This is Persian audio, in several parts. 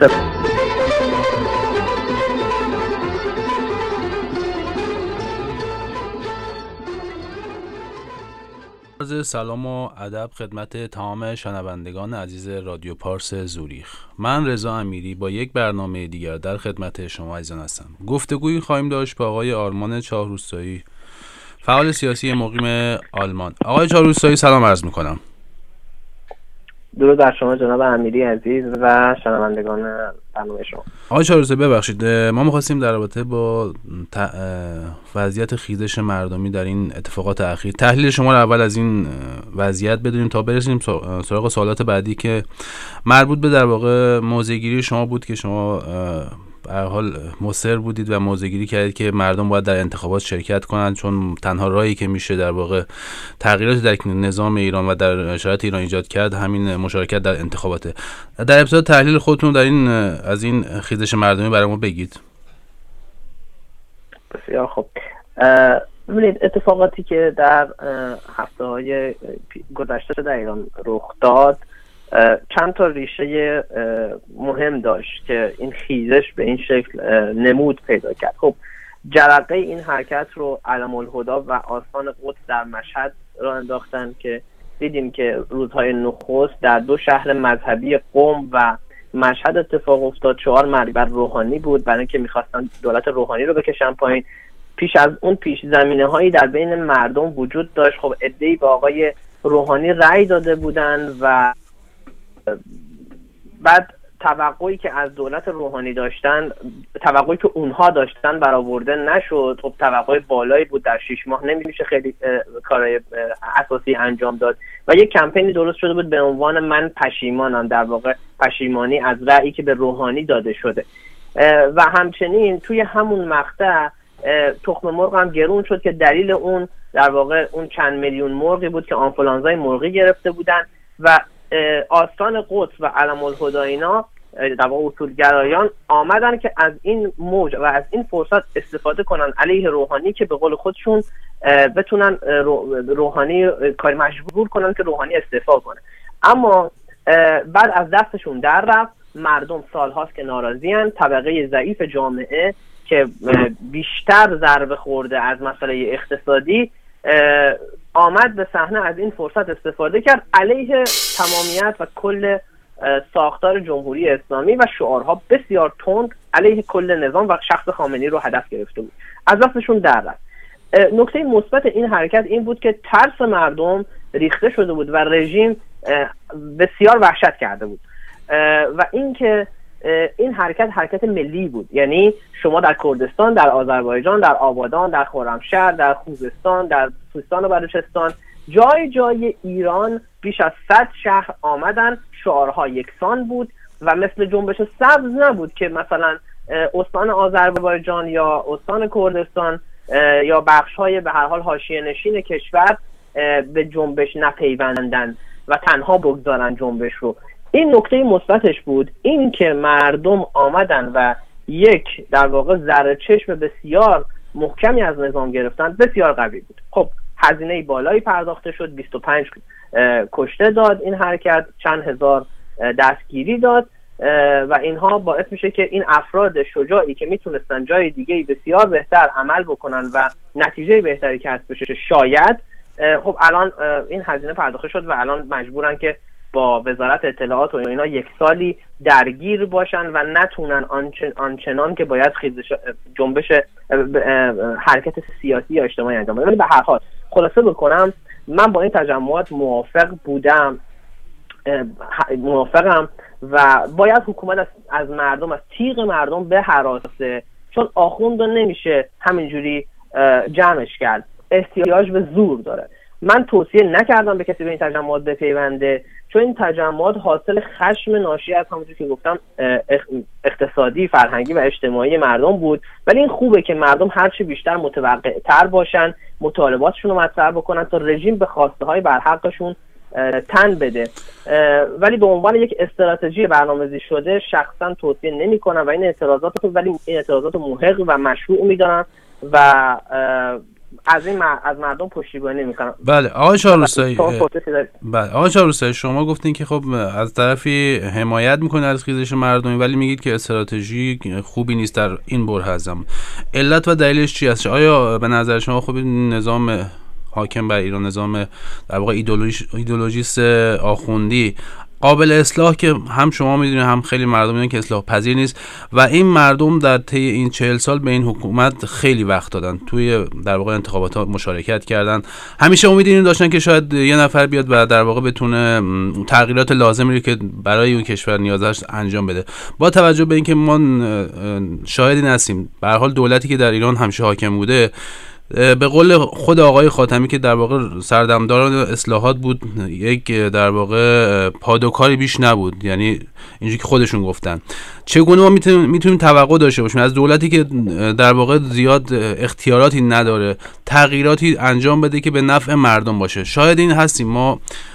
سلام و ادب خدمت تمام شنوندگان عزیز رادیو پارس زوریخ. من رضا امیری با یک برنامه دیگر در خدمت شما عزیزان هستم. گفتگویی خواهیم داشت با آقای آرمان چهارروستایی، فعال سیاسی مقیم آلمان. آقای چهارروستایی سلام عرض میکنم. درود بر شما جناب امیری عزیز و شنوندگان برنامه شما. آقای چهارروستایی ببخشید، ما می‌خواستیم در رابطه با وضعیت خیزش مردمی در این اتفاقات اخیر تحلیل شما رو اول از این وضعیت بدونیم تا برسیم سراغ سوالات بعدی که مربوط به در واقع موضع‌گیری شما بود که شما به هر حال مصر بودید و موضع‌گیری کردید که مردم باید در انتخابات شرکت کنند، چون تنها راهی که میشه در واقع تغییرات در نظام ایران و در شرایط ایران ایجاد کرد همین مشارکت در انتخاباته. در ابتدا تحلیل خودتون در این از این خیزش مردمی برای ما بگید. بسیار خوب. ببینید اتفاقاتی که در هفته‌های گذشته در ایران رخ داد چند تا ریشه مهم داشت که این خیزش به این شکل نمود پیدا کرد. خب جرقه این حرکت رو علم‌الهدی و آستان قدس در مشهد را انداختن که دیدیم که روزهای نخست در دو شهر مذهبی قم و مشهد اتفاق افتاد. شعار مرگ بر روحانی بود، برای اینکه می‌خواستن دولت روحانی رو بکشن پایین. پیش از اون پیش زمینه‌هایی در بین مردم وجود داشت. خب عده‌ای به آقای روحانی رأی داده بودند و بعد توقعی که از دولت روحانی داشتن، توقعی که اونها داشتن برآورده نشد. خب توقع بالایی بود، در 6 ماه نمیشه خیلی کارهای اساسی انجام داد و یک کمپینی درست شده بود به عنوان من پشیمانم، در واقع پشیمانی از رأیی که به روحانی داده شده. و همچنین توی همون مقطع تخم مرغ هم گرون شد که دلیل اون در واقع اون چند میلیون مرغی بود که آنفولانزای مرغی گرفته بودن و آستان قدس و علم‌الهدی اینا در واقع اصولگرایان آمدن که از این موج و از این فرصت استفاده کنن علیه روحانی که به قول خودشون بتونن روحانی کاری مجبور کنن که روحانی استعفا کنه. اما بعد از دستشون در رفت. مردم سالهاست که ناراضی‌اند. طبقه ضعیف جامعه که بیشتر ضربه خورده از مسئله اقتصادی آمد به صحنه، از این فرصت استفاده کرد علیه تمامیت و کل ساختار جمهوری اسلامی و شعارها بسیار تند علیه کل نظام و شخص خامنه‌ای رو هدف گرفته بود. از دستشون در رفت. نکته مثبت این حرکت این بود که ترس مردم ریخته شده بود و رژیم بسیار وحشت کرده بود و اینکه این حرکت ملی بود. یعنی شما در کردستان، در آذربایجان، در آبادان، در خرمشهر، در خوزستان، در سیستان و بلوچستان، جای ایران بیش از 100 شهر آمدن. شعارها یکسان بود و مثل جنبش سبز نبود که مثلا استان آذربایجان یا استان کردستان یا بخش‌های به هر حال حاشیه نشین کشور به جنبش نپیوندن و تنها بگذارن جنبش رو. این نکته مثبتش بود، این که مردم آمدن و یک در واقع ذره چشم بسیار محکمی از نظام گرفتن، بسیار قوی بود. خب هزینه بالایی پرداخته شد، 25 کشته داد این حرکت، چند هزار دستگیری داد و اینها باعث میشه که این افراد شجاعی که میتونستن جای دیگه بسیار بهتر عمل بکنن و نتیجه بهتری کسب بشه شاید، خب الان این هزینه پرداخته شد و الان مجبورن که با وزارت اطلاعات و اینا یک سالی درگیر باشن و نتونن آنچنان که باید خیزش جنبش حرکت سیاسی یا اجتماعی انجام بدن. ولی به هر حال خلاصه بکنم، من با این تجمعات موافقم و باید حکومت از مردم، از تیغ مردم بهراسه، چون آخوند رو نمیشه همینجوری جمعش کرد، احتیاج به زور داره. من توصیه نکردم به کسی به این تجمعات بپیونده، چون این تجمعات حاصل خشم ناشی از همونجور که گفتم اقتصادی، فرهنگی و اجتماعی مردم بود. ولی این خوبه که مردم هرچی بیشتر متوقع تر باشن، مطالباتشون رو مطرح بکنن تا رژیم به خواسته های برحقشون تن بده. ولی به عنوان یک استراتژی برنامه‌ریزی شده شخصا توصیه نمی‌کنم و این اعتراضات رو محق و مشروع می‌دانم و از مردم پشتیبانی میکنن. بله آقای چهارروستایی، بله آقای چهارروستایی، شما گفتین که خب از طرفی حمایت میکنید از خیزش مردمی، ولی میگید که استراتژی خوبی نیست در این بره از زمان. علت و دلیلش چی است؟ آیا به نظر شما خب نظام حاکم بر ایران، نظام در واقع ایدئولوژیست آخوندی قابل اصلاح که هم شما میدونید هم خیلی مردم میدونن که اصلاح پذیر نیست و این مردم در طی این 40 سال به این حکومت خیلی وقت دادن، توی در واقع انتخابات ها مشارکت کردن، همیشه امید اینو داشتن که شاید یه نفر بیاد و در واقع بتونه تغییرات لازمی رو که برای اون کشور نیاز داشت انجام بده. با توجه به اینکه ما شاهدی هستیم به هر حال دولتی که در ایران همیشه حاکم بوده، به قول خود آقای خاتمی که در واقع سردمدار اصلاحات بود، یک در واقع پادوکاری بیش نبود، یعنی اینجوری که خودشون گفتن. چگونه ما میتونیم توقع داشته باشیم از دولتی که در واقع زیاد اختیاراتی نداره تغییراتی انجام بده که به نفع مردم باشه؟ شاید این هستیم ما،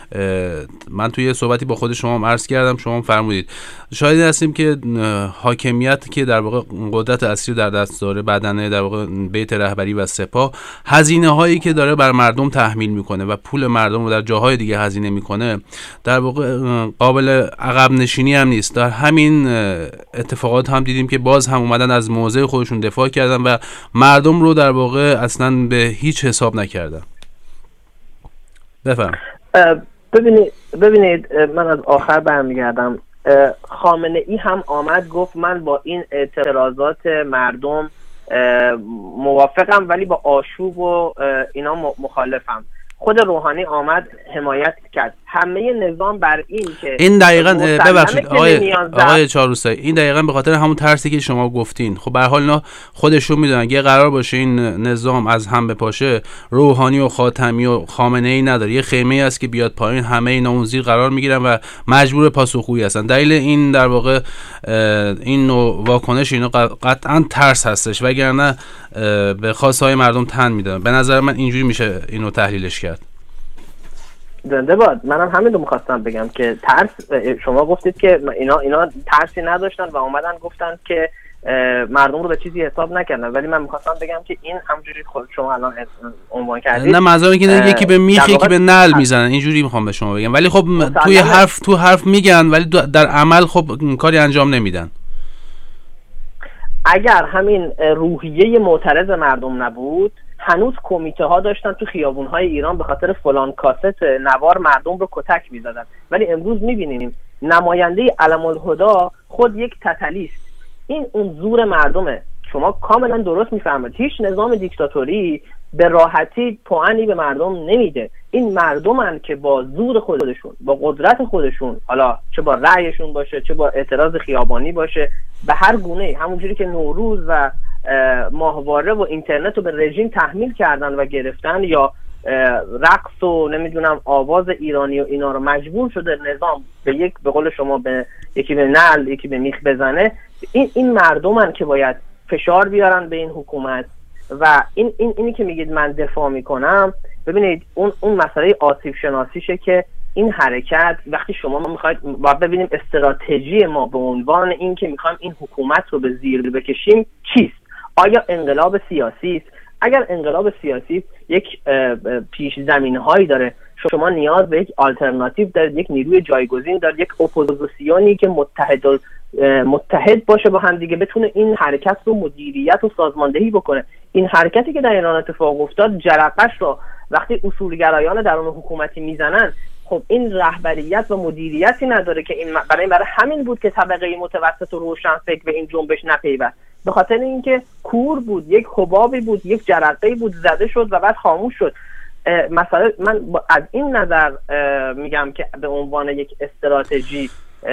من توی صحبتی با خود شما عرض کردم، شما فرمودید شاید هستیم که حاکمیت که در واقع قدرت اصلی در دست داره، بدنه در واقع بیت رهبری و سپاه، هزینه هایی که داره بر مردم تحمیل میکنه و پول مردم رو در جاهای دیگه هزینه میکنه، در واقع قابل عقب نشینی هم نیست. در همین اتفاقات هم دیدیم که باز هم اومدن از موضع خودشون دفاع کردن و مردم رو در واقع اصلا به هیچ حساب نکردن. بفرمایید. ببینید من از آخر برمیگردم. خامنه ای هم آمد گفت من با این اعتراضات مردم موافقم ولی با آشوب و اینا مخالفم. خود روحانی آمد حمایت کرد. همه نظام بر این که این دقیقاً ببخشید آقای چهارروستایی، این دقیقاً به خاطر همون ترسی که شما گفتین. خب به هر حال اینا خودشون میدونن اگه قرار باشه این نظام از هم بپاشه، روحانی و خاتمی و خامنه ای نداره، یه خیمه است که بیاد پایین، همه اینا اون زیر قرار میگیرن و مجبور پاسخگویی هستن. دلیل این در واقع این نوع واکنش اینا قطعاً ترس هستش، وگرنه به خواستهای مردم تن میدن. به نظر من اینجوری میشه اینو تحلیلش کرد. زنده باد. منم همین رو میخواستم بگم که ترس، شما گفتید که اینا ترسی نداشتن و اومدن گفتن که مردم رو به چیزی حساب نکردن، ولی من میخواستم بگم که این همجوری خود شما الان عنوان کردید، نه منظورم اینه که یکی به میخ یکی به نل میزنن، اینجوری میخوام به شما بگم. ولی خب تو حرف میگن ولی در عمل خب کاری انجام نمیدن. اگر همین روحیه معترض مردم نبود، هنوز کمیته ها داشتن تو خیابون های ایران به خاطر فلان کاست نوار مردم رو کتک میزدن. ولی امروز میبینیم نماینده علم‌الهدی خود یک تتلیست. این اون زور مردمه. شما کاملا درست میفهمید. هیچ نظام دیکتاتوری به راحتی پوانی به مردم نمیده. این مردمن که با زور خودشون، با قدرت خودشون، حالا چه با رأیشون باشه چه با اعتراض خیابانی باشه، به هر گونه، همونجوری که نوروز و ماهواره و اینترنت رو به رژیم تحمیل کردن و گرفتن، یا رقص و نمیدونم آواز ایرانی و اینا رو مجبور شده نظام به قول شما یکی به نعل یکی به میخ بزنه. این مردمن که باید فشار بیارن به این حکومت. و اینی که میگید من دفاع میکنم، ببینید اون مسئله آسیب شناسیشه که این حرکت وقتی شما میخواید باید ببینیم استراتژی ما به عنوان این که میخوایم این حکومت رو به زیر بکشیم چیست. آیا انقلاب سیاسی است؟ اگر انقلاب سیاسی یک پیش زمینه هایی داره، شما نیاز به یک آلترناتیو دارید، یک نیروی جایگزین دارید، یک اپوزیسیونی که متحد باشه با هم دیگه، بتونه این حرکت رو مدیریت و سازماندهی بکنه. این حرکتی که در ایران اتفاق افتاد، جرقش رو وقتی اصولگرایان درون حکومتی میزنن، خب این رهبریت و مدیریتی نداره که این برای همین بود که طبقه متوسط و روشنفکر به این جنبش نپیوست. به خاطر اینکه کور بود، یک حبابی بود، یک جرقه‌ای بود زده شد و بعد خاموش شد. مثلا من از این نظر میگم که به عنوان یک استراتژی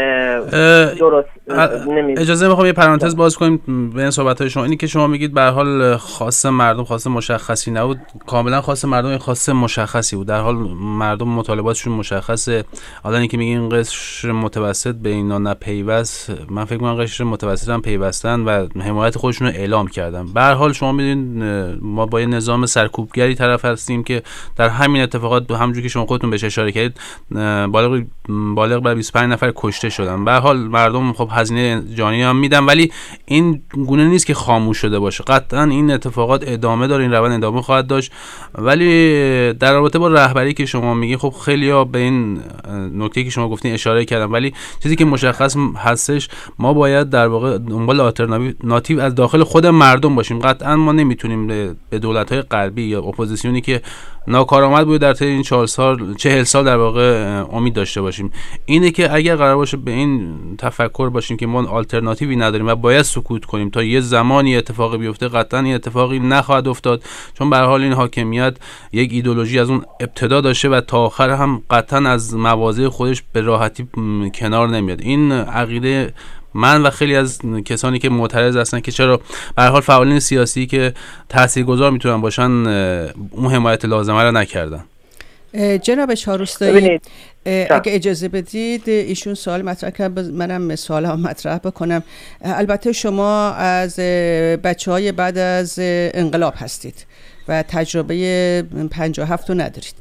درست اجازه میخوام یه پرانتز باز کنیم بین صحبت‌های شما. اینی که شما میگید به هر حال خاص مردم خاص مشخصی نبود، کاملا خاص مردم خاص مشخصی بود. در حال مردم مطالباتشون مشخصه. حالا اینکه میگین این قشر متوسط به اینا نپیوست، من فکر می‌کنم قشر متوسط هم پیوستن و حمایت خودشون رو اعلام کردن. به هر حال شما میدونید ما با یه نظام سرکوبگری طرف هستیم که در همین اتفاقات همونجوری که شما خودتون بهش اشاره کردید بالغ بر 25 نفر کشته کشته شدن. به هر حال مردم خب هزینه جانی هم میدن، ولی این گونه نیست که خاموش شده باشه. قطعا این اتفاقات ادامه داره، این روند ادامه خواهد داشت. ولی در رابطه با رهبری که شما میگی، خب خیلی‌ها به این نکته که شما گفتین اشاره کردن، ولی چیزی که مشخص هستش ما باید در واقع دنبال آلترناتیو از داخل خود مردم باشیم. قطعا ما نمیتونیم به دولت‌های غربی یا اپوزیسیونی که ناکارآمد بوده در طی این 40 سال در واقع امید داشته باشیم. اینه که اگر قرار باشه به این تفکر باشیم که ما آلترناتیوی نداریم و باید سکوت کنیم تا یه زمانی اتفاقی بیفته، قطعا این اتفاقی نخواهد افتاد، چون به هر حال این حاکمیت یک ایدئولوژی از اون ابتدا داشته و تا آخر هم قطعا از مواضع خودش به راحتی کنار نمیاد. این عقیده من و خیلی از کسانی که معترض هستن که چرا به هر حال فعالین سیاسی که تاثیرگذار میتونن باشن اون حمایت لازمه رو نکردن. جناب چهارروستایی، اگه اجازه بدید ایشون سوال مطرح کرد، منم سوالم مطرح بکنم. البته شما از بچه‌های بعد از انقلاب هستید و تجربه 57 رو ندارید.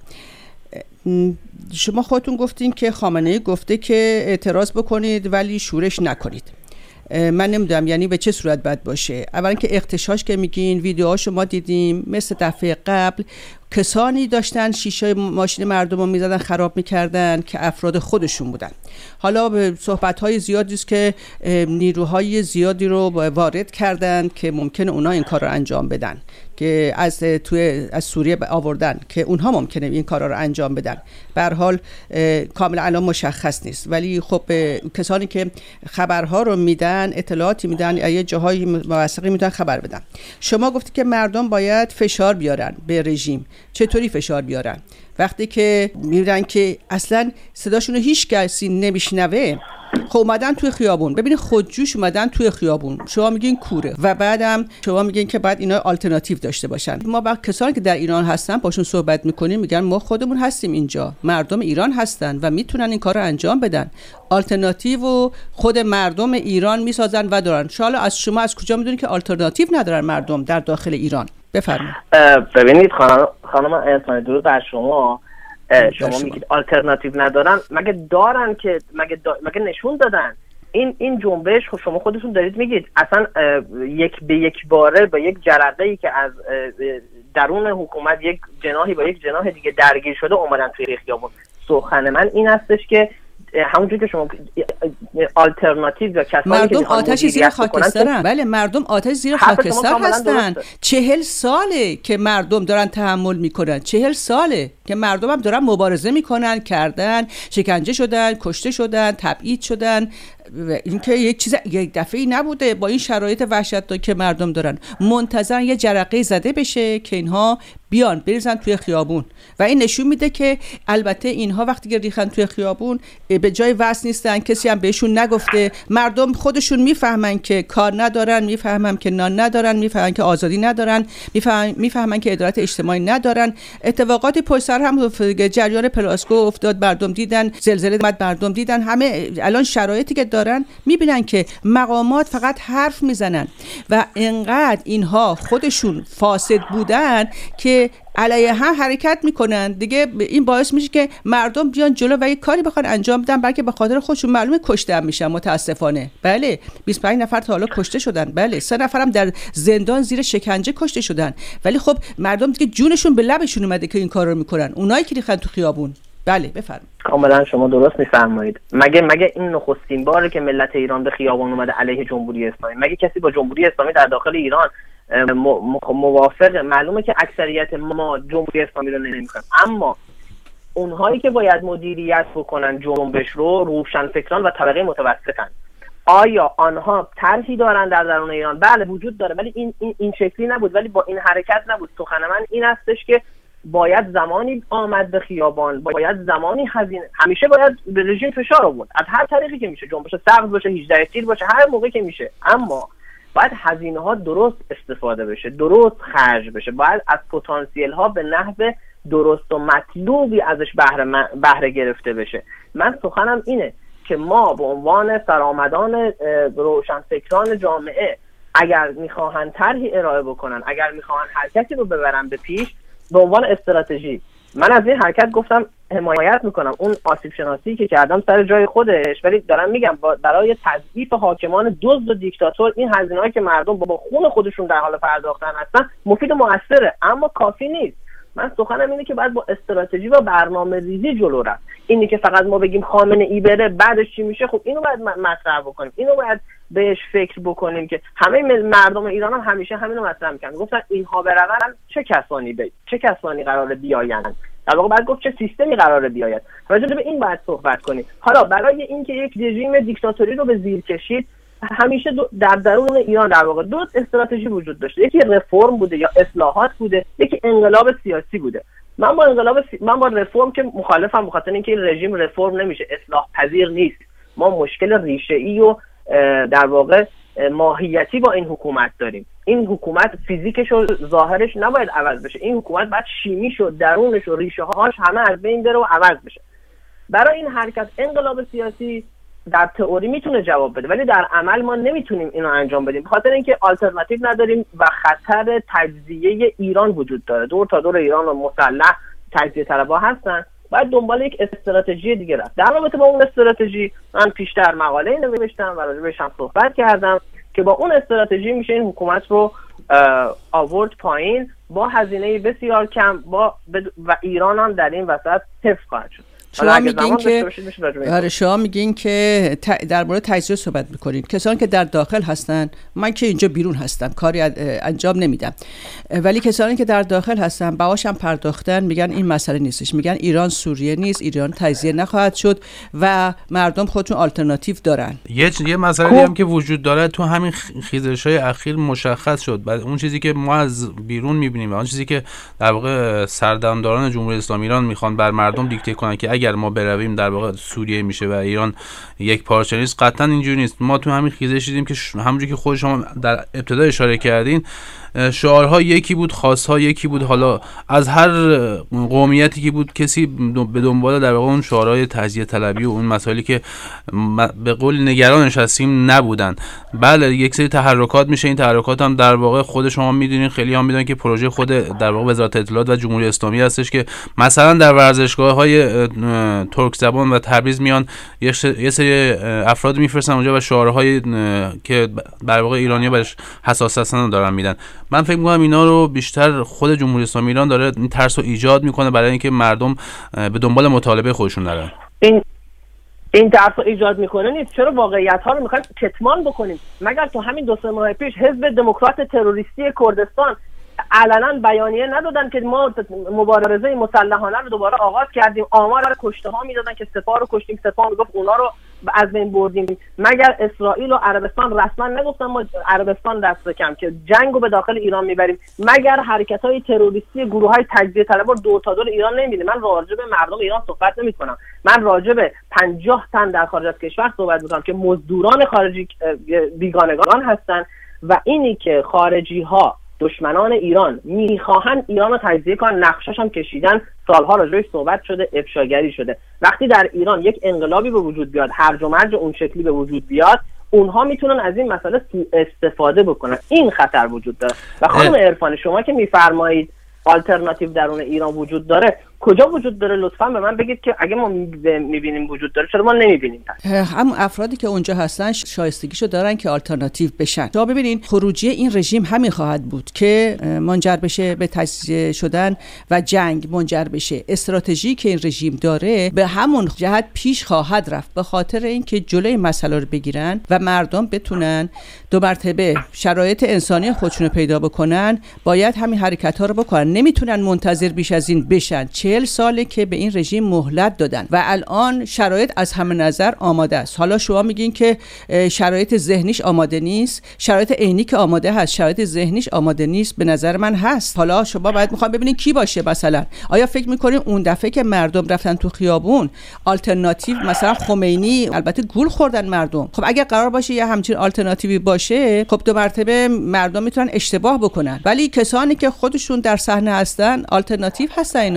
شما خودتون گفتین که خامنه‌ای گفته که اعتراض بکنید ولی شورش نکنید. من نمیدونم یعنی به چه صورت باید باشه. اولا که اغتشاش که میگین، ویدیوهاشو ما دیدیم، مثل دفعه قبل کسانی داشتن شیشه ماشین مردم رو میزدن خراب میکردن که افراد خودشون بودن. حالا به صحبت‌های زیادی است که نیروهای زیادی رو وارد کردن که ممکنه اونا این کار رو انجام بدن، که از سوریه آوردن که اونها ممکنه این کارا رو انجام بدن. به هر حال کاملا الان مشخص نیست، ولی خب کسانی که خبرها رو میدن، اطلاعاتی میدن، یه جاهای موثقی میتونن خبر بدن. شما گفتی که مردم باید فشار بیارن به رژیم. چطوری فشار بیارن وقتی که میبینن که اصلا صداشون رو هیچ کسی نمیشنوه؟ خب اومدن توی خیابون، ببینید خودجوش اومدن توی خیابون، شما میگین کوره و بعدم شما میگین که بعد اینا آلترناتیو داشته باشن. ما با کسانی که در ایران هستن باشون صحبت میکنیم، میگن ما خودمون هستیم اینجا، مردم ایران هستن و میتونن این کار رو انجام بدن. آلترناتیو و خود مردم ایران میسازن و دارن. حالا از شما از کجا میدونید که آلترناتیو ندارن مردم در داخل ایران؟ بفرمایید. ببینید خانم انسانی، درود بر شما. شما میگید آلترناتیو ندارن، مگه دارن که مگه نشون دادن؟ این جنبش خب شما خودتون دارید میگید اصلا یک به یک باره با یک جرقه‌ای که از درون حکومت یک جناحی با یک جناح دیگه درگیر شده اومدن توی خیابون. سخن من این هستش که همونجوری که شما آلترناتیو یا کسانی مردم آتش زیر خاکسترن. بله مردم آتش زیر خاکستر هستن. 40 ساله که مردم دارن تحمل میکنن، 40 ساله که مردم هم دارن مبارزه میکنن، کردن، شکنجه شدن، کشته شدن، تبعید شدن. این که یک دفعه‌ای نبوده. با این شرایط وحشتناک که مردم دارن منتظرن یه جرقه زده بشه که اینها بیان بریزن توی خیابون. و این نشون میده که البته اینها وقتی که ریختن توی خیابون به جای وصل نیستن، کسی هم بهشون نگفته. مردم خودشون میفهمن که کار ندارن، میفهمن که نان ندارن، میفهمن که آزادی ندارن، میفهمن که عدالت اجتماعی ندارن. اتفاقاتی پشت سر هم جریان پلاسکو افتاد، مردم دیدن، زلزله اومد، مردم دیدن. همه الان شرایطی که دارن میبینن که مقامات فقط حرف میزنن و انقدر اینها خودشون فاسد بودن که علیه هم حرکت میکنن دیگه. این باعث میشه که مردم بیان جلو و یک کاری بخوان انجام بدن، بلکه به خاطر خودشون معلومه کشته هم میشن متاسفانه. بله 25 نفر تا حالا کشته شدن، بله 3 نفرم در زندان زیر شکنجه کشته شدن، ولی خب مردم دیگه جونشون به لبشون اومده که این کار رو میکنن، اونایی که ریختن تو خیابون. بله بفرمایید. کاملا شما درست میفرمایید. مگه این نخستین باره که ملت ایران به خیابان اومده علیه جمهوری اسلامی؟ مگه کسی با جمهوری اسلامی در داخل ایران موافق؟ معلومه که اکثریت ما جمهوری اسلامی رو نمیخوایم، اما اونهایی که باید مدیریت بکنن جنبش رو روشنفکران و طبقه متوسطن. آیا آنها طرحی دارن در درون ایران؟ بله وجود داره، ولی این شکلی نبود، ولی با این حرکت نبود. سخن من این هستش که باید زمانی آمد به خیابان، باید زمانی همیشه باید به رژیم فشار آورد از هر طریقی که میشه، جنبش سبز باشه، 18 تیر باشه، هر موقعی که میشه، اما باید هزینه ها درست استفاده بشه، درست خرج بشه، باید از پتانسیل ها به نحو درست و مطلوبی ازش بهره گرفته بشه. من سخنم اینه که ما به عنوان سرآمدان روشنفکران جامعه اگر میخواهن طرحی ارائه بکنن، اگر میخواهن حرکتی رو ببرن به پیش به عنوان استراتژی، من از این حرکت گفتم حمایت میکنم، اون آسیب شناسی که کردم سر جای خودش، ولی دارم میگم برای تضعیف حاکمان دزد و دیکتاتور این هزینه‌هایی که مردم با خون خودشون در حال پرداختن هستن مفید و موثره، اما کافی نیست. من سخنم اینه که باید با استراتژی و برنامه ریزی جلو رفت. اینی که فقط ما بگیم خامنه ای بره بعدش چی میشه، خب اینو باید مطرح بکنیم، اینو باید بهش فکر بکنیم که همه مردم ایران هم همیشه همینو مطرح میکنن، گفتن اینها برن چه کسانی قراره بیاین، در واقع بعد گفت چه سیستمی قراره بیاید. راجع به این باید صحبت کنیم. حالا برای اینکه یک رژیم دیکتاتوری رو به زیر کشید، همیشه در درون ایران در واقع دو استراتژی وجود داشته، یکی رفرم بوده یا اصلاحات بوده، یکی انقلاب سیاسی بوده. من با رفرم که مخالفم، بخاطر اینکه این رژیم رفرم نمیشه، اصلاح پذیر نیست. ما مشکل ریشه‌ای و در واقع ماهیتی با این حکومت داریم. این حکومت فیزیکش و ظاهرش نباید عوض بشه، این حکومت باید شیمیش و درونش و ریشه هاش همه از بین بره و عوض بشه. برای این حرکت انقلاب سیاسی در تئوری میتونه جواب بده، ولی در عمل ما نمیتونیم اینو انجام بدیم، بخاطر اینکه آلترناتیو نداریم و خطر تجزیه ایران وجود داره. دور تا دور ایران و مسلح تجزیه طلبها هستن. باید دنبال یک استراتژی دیگه رفت. در رابطه با اون استراتژی من پیشتر مقاله نوشتم و راجعش هم صحبت کردم که با اون استراتژی میشه این حکومت رو آورد پایین با هزینه بسیار کم و ایران هم در این وسط حفظ خواهد شد. شما میگین که در مورد تجزیه صحبت میکنین، کسانی که در داخل هستن، من که اینجا بیرون هستم کاری انجام نمیدم، ولی کسانی که در داخل هستن باهاشم پرداختن، میگن این مسئله نیستش، میگن ایران سوریه نیست، ایران تجزیه نخواهد شد و مردم خودشون آلترناتیو دارن. یه مسئله دیگه هم که وجود داره تو همین خیزش‌های اخیر مشخص شد. بعد اون چیزی که ما از بیرون میبینیم و اون چیزی که در واقع سردمداران جمهوری اسلامی ایران میخوان بر مردم دیکته کنن که اگر ما برویم در واقع سوریه میشه و ایران یک پارچه نیست، قطعا اینجوری نیست. ما تو همین خیزش دیدیم که همونجوری که خود شما در ابتدا اشاره کردین، شعارها یکی بود، خواستها یکی بود. حالا از هر قومیتی که بود کسی به دنبال در واقع اون شعارهای تجزیه طلبی و اون مسائلی که به قول نگرانش هستیم نبودن. بله یک سری تحرکات میشه، این تحرکات هم در واقع خود شما میدونین، خیلی هم میدونن که پروژه خود در واقع وزارت اطلاعات و جمهوری اسلامی هستش که مثلا در ورزشگاه‌های ترک زبان و تبریز میان یه سری افراد میفرستن اونجا و شعارهای که در واقع ایرانی‌ها بهش حساس هستن دارن میدن. من فکر می‌کنم اینا رو بیشتر خود جمهوری اسلامی ایران داره این ترس رو ایجاد میکنه برای اینکه مردم به دنبال مطالبه خودشون نرن. این ترس رو ایجاد میکنه نیست، چرا واقعیت‌ها رو می‌خوایم کتمان بکنیم؟ مگر تو همین 2-3 ماه پیش حزب دموکرات تروریستی کردستان علنا بیانیه ندادن که ما مبارزه مسلحانه رو دوباره آغاز کردیم، آمار کشته ها میدادن که سپاه رو کشتیم، سپاه میگفت اونا رو از بین بردیم؟ مگر اسرائیل و عربستان رسما نگفتن ما عربستان دست کم که جنگو به داخل ایران میبریم؟ مگر حرکت‌های تروریستی گروه‌های تجزیه طلبها دور تا دور ایران نمیبینه؟ من راجع به مردم ایران صحبت نمی‌کنم، من راجع به 50 تن در خارج از کشور صحبت می‌کنم که مزدوران خارجی بیگانگان هستن و اینی که خارجی‌ها دشمنان ایران میخواهن ایران رو تجزیه کنن، نقشش هم کشیدن، سالها راجعش صحبت شده، افشاگری شده. وقتی در ایران یک انقلابی به وجود بیاد، هرج و مرج اون شکلی به وجود بیاد، اونها میتونن از این مسئله سوء استفاده بکنن. این خطر وجود داره. و خانم عرفان، شما که میفرمایید آلترناتیو درون ایران وجود داره، کجا وجود داره؟ لطفاً به من بگید که اگه ما میبینیم وجود داره چرا ما نمیبینیم؟ هم افرادی که اونجا هستن شایستگیشو دارن که آلترناتیو بشن. شما ببینید خروجی این رژیم همین خواهد بود که منجر بشه به تجزیه شدن و جنگ منجر بشه. استراتژی که این رژیم داره به همون جهت پیش خواهد رفت، به خاطر اینکه جلوی مسئله رو بگیرن و مردم بتونن دو مرتبه شرایط انسانی خودشونو پیدا بکنن، باید همین حرکت‌ها رو بکنن. نمیتونن منتظر بیش از این بشن. 40 ساله که به این رژیم مهلت دادن و الان شرایط از همه نظر آماده است. حالا شما میگین که شرایط ذهنیش آماده نیست، شرایط عینی که آماده هست، شرایط ذهنیش آماده نیست. به نظر من هست. حالا شما باید میخوام ببینین کی باشه. مثلا آیا فکر میکنین اون دفعه که مردم رفتن تو خیابون آلترناتیو مثلا خمینی، البته گول خوردن مردم، خب اگه قرار باشه یه همچین آلترناتیوی باشه، خب دو مرتبه مردم میتونن اشتباه بکنن. ولی کسانی که خودشون در صحنه هستن آلترناتیو هستن، اینا همه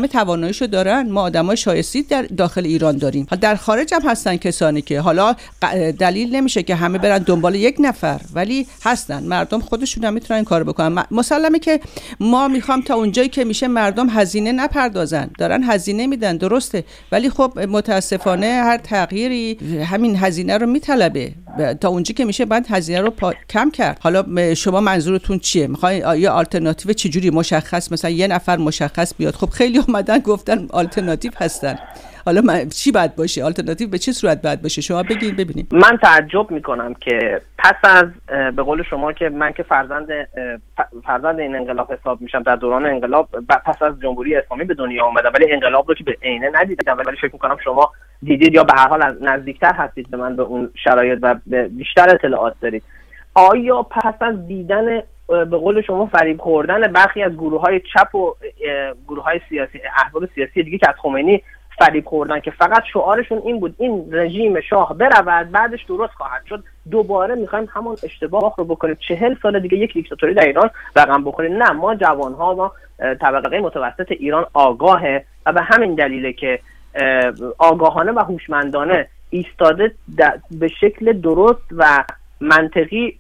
همه تواناییشو دارن. ما آدمای شایسته در داخل ایران داریم. در خارج هم هستن کسانی که حالا دلیل نمیشه که همه برن دنبال یک نفر، ولی هستن مردم خودشون هم میتونن این کارو بکنن. مسلمه که ما میخوام تا اونجایی که میشه مردم هزینه نپردازن، دارن هزینه میدن درسته، ولی خب متاسفانه هر تغییری همین هزینه رو میطلبه. تا اونجایی که میشه باید هزینه رو کم کرد. حالا شما منظورتون چیه؟ میخواین یه آلترناتیو چجوری مشخص، مثلا یه نفر مشخص بیاد؟ خب خیلی اومدن گفتن آلترناتیو هستن، حالا چی باید باشه؟ آلترناتیو به چه صورت باید باشه؟ شما بگین ببینیم. من تعجب میکنم که پس از به قول شما که من که فرزند این انقلاب حساب میشم، در دوران انقلاب پس از جمهوری اسلامی به دنیا آمدم، ولی انقلاب رو که به عینه ندیدم، ولی فکر میکنم شما دیدید یا به هر حال نزدیکتر هستید به من به اون شرایط و بیشتر اطلاعات دارید. آیا پس از دیدن به قول شما فریب خوردن برخی از گروه‌های چپ و گروه‌های سیاسی، احزاب سیاسی دیگه که از خمینی فریب خوردن که فقط شعارشون این بود این رژیم شاه برود بعدش درست خواهد شد، دوباره میخوایم همون اشتباه رو بکنیم 40 سال دیگه یک دیکتاتوری در ایران رقم بخوریم؟ نه، ما جوان‌ها و طبقه متوسط ایران آگاهه و به همین دلیله که آگاهانه و هوشمندانه ایستاده به شکل درست و منطقی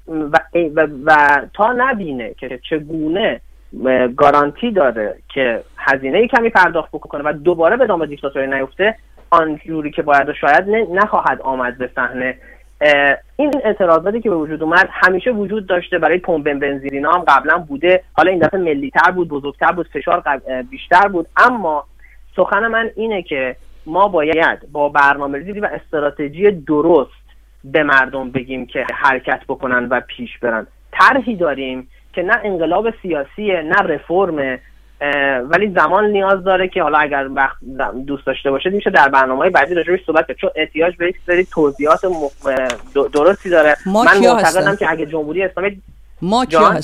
و تا نبینه که چگونه گارانتی داره که هزینه کمی پرداخت بکنه و دوباره به دام دیکتاتوری نیفته، آنجوری که باید و شاید نخواهد آمد به صحنه. این اعتراضاتی که به وجود اومد همیشه وجود داشته، برای پمپ بنزینا هم قبلا بوده، حالا این دفعه ملی‌تر بود، بزرگتر بود، فشار بیشتر بود. اما سخن من اینه که ما باید با برنامه‌ریزی و استراتژی درست به مردم بگیم که حرکت بکنن و پیش برن. طرحی داریم که نه انقلاب سیاسیه نه رفرمه، ولی زمان نیاز داره که حالا اگر وقت دوست داشته باشه میشه در برنامه‌های بعدی راجعش صحبت کرد، چون احتیاج به یک سری توضیحات درستی داره. من معتقدم که اگه جمهوری اسلامی ما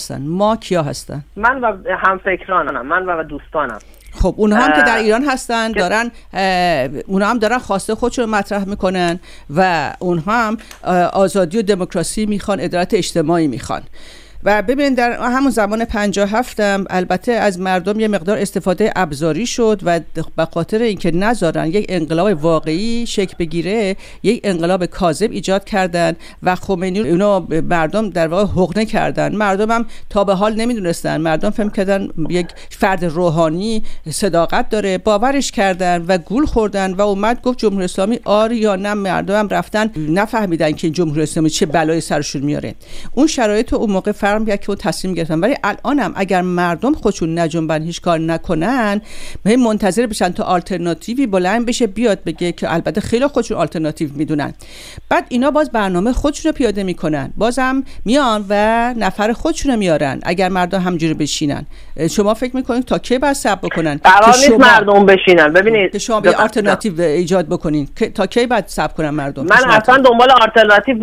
کیا هستن؟ من و همفکرانم، من و دوستانم. خب اونها هم که در ایران هستن دارن اونها هم دارن خواسته خودشون مطرح میکنن و اونها هم آزادی و دموکراسی میخوان، عدالت اجتماعی میخوان. و ببینید در همون زمان 57 هم البته از مردم یه مقدار استفاده ابزاری شد و به خاطر اینکه نذارن یک انقلاب واقعی شکل بگیره یک انقلاب کاذب ایجاد کردن و خمینی اونا مردم در واقع حقنه کردن. مردم هم تا به حال نمیدونستن، مردم فهم کردن یک فرد روحانی صداقت داره، باورش کردن و گول خوردن و اومد گفت جمهوری اسلامی آری یا نه. مردم هم رفتن نفهمیدن که جمهوری اسلامی چه بلایی سرشون میاره. اون شرایط اون موقع که اون تصمیم گرفتن، ولی الانم اگر مردم خودشون نجنبن هیچ کار نکنن منتظر بشن تا آلترناتیوی بلند بشه بیاد بگه که البته خیلی خودشون آلترناتیو میدونن، بعد اینا باز برنامه خودشون رو پیاده میکنن، بازم میان و نفر خودشون رو میارن. اگر مردم همجوری بشینن شما فکر میکنید تا کی باید صبر بکنن قرار نیست مردم بشینن؟ ببینید که شما یه آلترناتیو ایجاد بکنین تا کی باید صبر کنن مردم؟ من اصلا دنبال آلترناتیو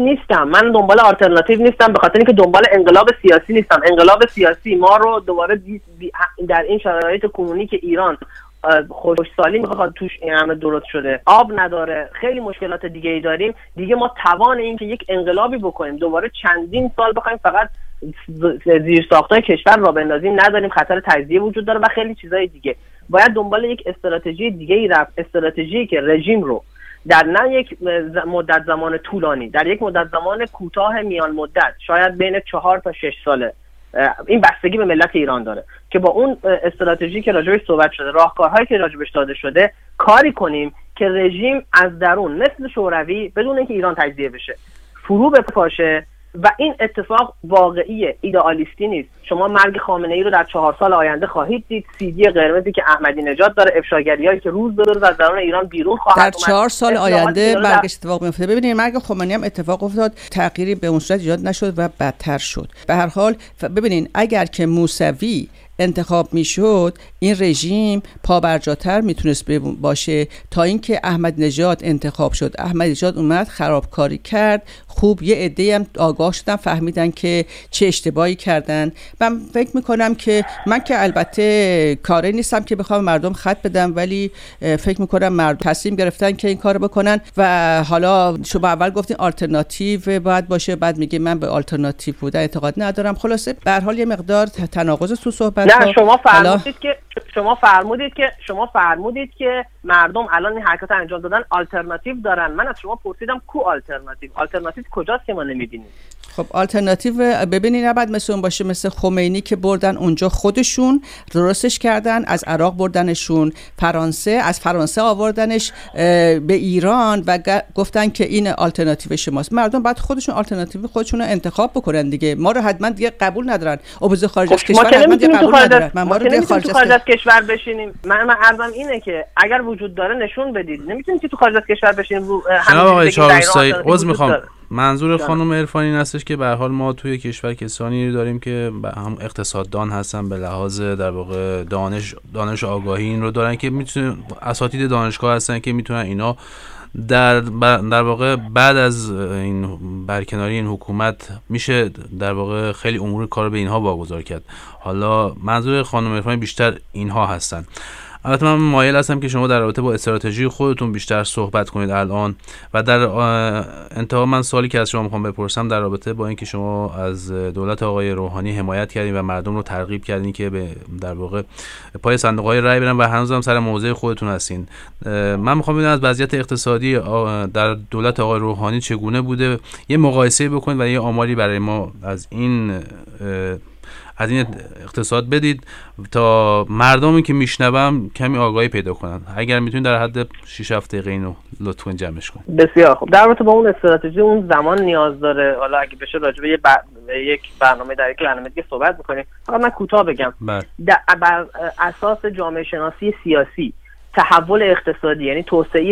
نیستم، به خاطر اینکه دنبال انقلاب سیاسی نیستم. انقلاب سیاسی ما رو دوباره در این شرایط کنونی که ایران خوشسالی میخواد توش این همه درست شده، آب نداره، خیلی مشکلات دیگه ای داریم، دیگه ما توان این که یک انقلابی بکنیم دوباره چندین سال بخوایم فقط زیر ساختای کشور را بندازیم نداریم، خطر تجزیه وجود داره و خیلی چیزای دیگه. باید دنبال یک استراتژی دیگه ای رفت، استراتژی که رژیم رو در نه یک مدت زمان طولانی، در یک مدت زمان کوتاه میان مدت، شاید بین 4 تا 6 ساله، این بستگی به ملت ایران داره که با اون استراتژی که راجبش صحبت شده، راهکارهایی که راجبش داده شده، کاری کنیم که رژیم از درون مثل شوروی بدون اینکه ایران تجزیه بشه فرو بپاشه. و این اتفاق واقعیه، ایدئالیستی نیست. شما مرگ خامنه‌ای رو در 4 سال آینده خواهید دید، سیدی قرمزی که احمدی نژاد داره، افشاگریایی که روز به روز از درون ایران بیرون خواهد اومد. در 4 سال آینده مرگش اتفاق میفته. ببینید مرگ خمینی هم اتفاق افتاد، تغییری به اون صورت ایجاد نشد و بدتر شد. به هر حال ببینید اگر که موسوی انتخاب میشد این رژیم پابرجاتر میتونست باشه تا اینکه احمد نژاد انتخاب شد. احمد نژاد اومد خرابکاری کرد، خوب یه عده‌ای هم آگاه شدن فهمیدن که چه اشتباهی کردن. من فکر میکنم که من که البته کاری نیستم که بخوام مردم خط بدم، ولی فکر میکنم مردم تصمیم گرفتن که این کارو بکنن و حالا شما اول گفتین آلترناتیو باید باشه، بعد میگه من به آلترناتیو بودن اعتقاد ندارم. خلاصه به هر حال یه مقدار تناقض تو صحبت. نه شما فرمودید که شما فرمودید که مردم الان این حرکت انجام دادن آلترناتیو دارن. من از شما پرسیدم کو آلترناتیو کجاست که ما نمی‌بینیم؟ خب آلترناتیو ببینید نباید مثل اون باشه مثل خمینی که بردن اونجا خودشون درستش کردن، از عراق بردنشون فرانسه، از فرانسه آوردنش به ایران و گفتن که این آلترناتیو شماست. مردم بعد خودشون آلترناتیو خودشون رو انتخاب بکنن دیگه. ما رو حتما دیگه قبول ندارن. عضو خارج از کشور حتما دیگه قبول ندارن. ما رو خارج از کشور بشینیم. من عرضم اینه که اگر وجود داره نشون بدید. نمیتونید که تو خارج از کشور بشینیم. جناب آقای چهارروستایی عذر میخوام. منظور خانم عرفانی این هستش که به هر حال ما توی کشور کسانی داریم که هم اقتصاددان هستن، به لحاظ در واقع دانش آگاهی این رو دارن که میتونن، اساتید دانشگاه هستن که میتونن اینا در واقع بعد از این برکناری این حکومت میشه در واقع خیلی امور کار به اینها واگذار کرد. حالا منظور خانم عرفانی بیشتر اینها هستن. البته من مایل هستم که شما در رابطه با استراتژی خودتون بیشتر صحبت کنید الان و در انتها من سوالی که از شما میخوام بپرسم در رابطه با اینکه شما از دولت آقای روحانی حمایت کردین و مردم رو ترغیب کردین که در واقع پای صندوق‌های رای برن و هنوزم سر موضع خودتون هستین. من میخوام بدونم از وضعیت اقتصادی در دولت آقای روحانی چگونه بوده، یه مقایسه بکنید و یه آماری برای ما از این اقتصاد بدید تا مردمی که میشنوم کمی آگاهی پیدا کنن. اگر میتونید در حد 6 دقیقه اینو لطفاً جمعش کنید. بسیار خوب. در رابطه با اون استراتژی اون زمان نیاز داره. حالا اگه بشه راجع به یک برنامه دیگه صحبت می‌کنیم. فقط من کوتاه بگم. بر اساس جامعه شناسی سیاسی تحول اقتصادی یعنی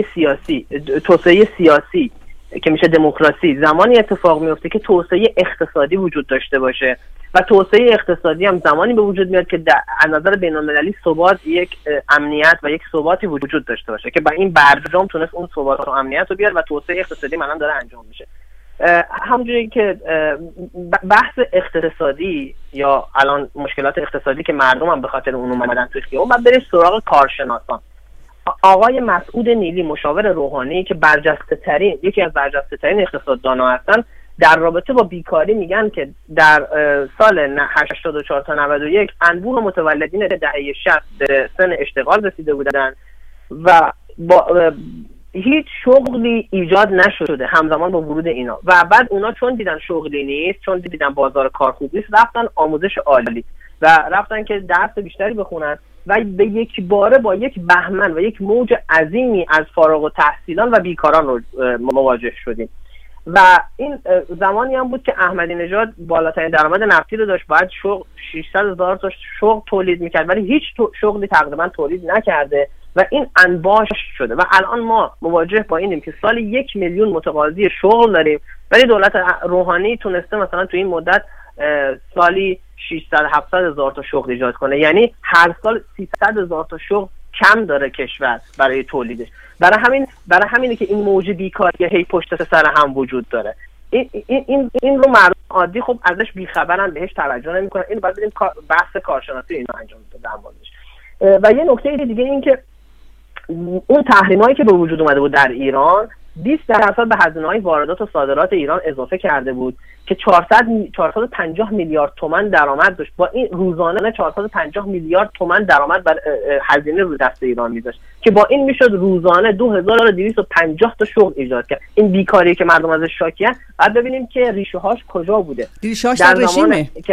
توسعه سیاسی که میشه دموکراسی زمانی اتفاق میفته که توسعه اقتصادی وجود داشته باشه و توسعه اقتصادی هم زمانی به وجود میاد که از نظر بین‌المللی ثبات، یک امنیت و یک ثباتی وجود داشته باشه که با این برجام تونست اون ثبات و امنیت رو بیاره و توسعه اقتصادی الان داره انجام میشه. همونجوری که بحث اقتصادی یا الان مشکلات اقتصادی که مردم هم به خاطر اون اومدن توی خیابون، بعد بریم سراغ کارشناسان. آقای مسعود نیلی مشاور روحانی که یکی از برجسته ترین اقتصاددانا هستن، در رابطه با بیکاری میگن که در سال 84 تا 91 انبوه متولدین دهه 60 به سن اشتغال رسیده بودن و با هیچ شغلی ایجاد نشده همزمان با ورود اینا و بعد اونا چون دیدن شغلی نیست، چون دیدن بازار کار خوب نیست، رفتن آموزش عالی و رفتن که درس بیشتری بخونن و به یک باره با یک بهمن و یک موج عظیمی از فارغ التحصیلان و بیکاران رو مواجه شدیم و این زمانی هم بود که احمدی نژاد بالاترین درآمد نفتی رو داشت، باید 600,000 تا شغل تولید میکرد ولی هیچ شغلی تقریبا تولید نکرده و این انباشت شده و الان ما مواجه با اینیم که سال 1 میلیون متقاضی شغل داریم ولی دولت روحانی تونسته مثلا تو این مدت سالی 600-700,000 تا شغل ایجاد کنه، یعنی هر سال 300,000 تا شغل کم داره کشور برای تولیدش. برای همینه که این موج بیکاری هی پشت سر هم وجود داره. این رو مردم عادی خب ازش بیخبرن، بهش توجه نمیکنن. اینو بعد بریم بحث کارشناسی اینا انجام بده و یه نکته دیگه این که اون تحریمایی که به وجود اومده بود در ایران 20% به هزینه‌های واردات و صادرات ایران اضافه کرده بود که 450 میلیارد تومان درآمد داشت. با این روزانه 450 میلیارد تومان درآمد بر هزینه رو دست ایران می‌داشت که با این میشد روزانه 2250 تا شغل ایجاد کرد. این بیکاری که مردم ازش شاکیان، بعد ببینیم که ریشه هاش کجا بوده. ریشه‌اش در رژیمه که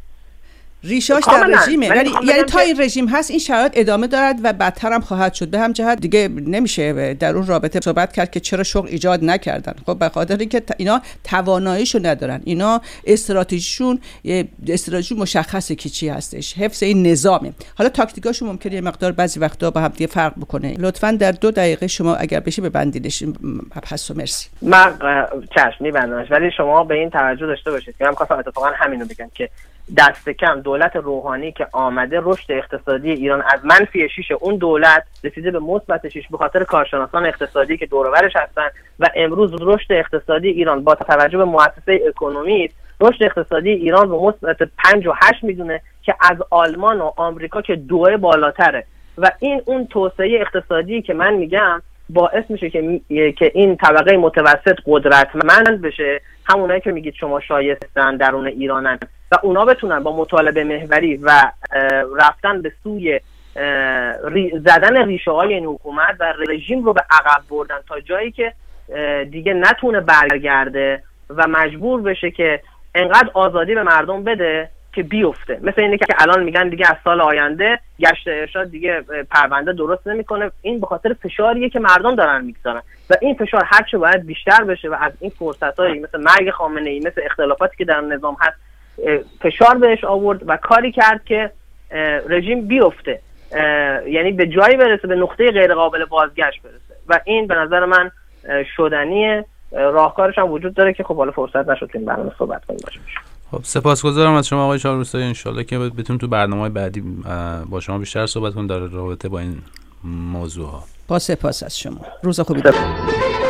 ریشاش در رژیمه، یعنی تا این رژیم هست این شرایط ادامه دارد و بدتر هم خواهد شد. به هم جهت دیگه نمیشه در اون رابطه صحبت کرد که چرا شغل ایجاد نکردن. خب به خاطر اینکه اینا تواناییشو ندارن، اینا استراتژی مشخصه که چی هستش، حفظ این نظامه. حالا تاکتیکاشو ممکنه یه مقدار بعضی وقتا با هم دیگه فرق بکنه. لطفاً در 2 دقیقه شما اگر بشه ببندیدش مبحثو. مرسی. من چشم میبندمش، ولی شما به این توجه داشته باشید که من خواستم اتفاقا همینو بگم که دست کم دولت روحانی که آمده رشد اقتصادی ایران از -6 اون دولت رسیده به +6 به خاطر کارشناسان اقتصادی که دور و برش هستن و امروز رشد اقتصادی ایران با توجه به مؤسسه اکونومیست رشد اقتصادی ایران رو -5 و 8 میدونه که از آلمان و آمریکا که 2 بالاتره و این اون توسعه اقتصادی که من میگم باعث میشه که این طبقه متوسط قدرتمند بشه، همونایی که میگید شما شایستن درون ایرانن و اونا بتونن با مطالبه محوری و رفتن به سوی زدن ریشه های این حکومت و رژیم رو به عقب بردن تا جایی که دیگه نتونه برگرده و مجبور بشه که انقدر آزادی به مردم بده که بیفته. مثل اینه که الان میگن دیگه از سال آینده گشت ارشاد دیگه پرونده درست نمیکنه. این به خاطر فشاریه که مردم دارن میگذارن و این فشار هرچه باید بیشتر بشه و از این فرصتایی مثل مرگ خامنه‌ای، مثل اختلافاتی که در نظام هست فشار بهش آورد و کاری کرد که رژیم بیفته، یعنی به جایی برسه، به نقطه غیر قابل بازگشت برسه و این به نظر من شدنیه. راهکارش هم وجود داره که خب حالا فرصت نشد که این برنامه صحبت کنیم باشه. خب سپاسگزارم از شما آقای چهارروستایی، ان شاءالله که بتونیم تو برنامه‌های بعدی با شما بیشتر صحبت کنیم در رابطه با این موضوع ها. با سپاس از شما، روز خوبی دارید.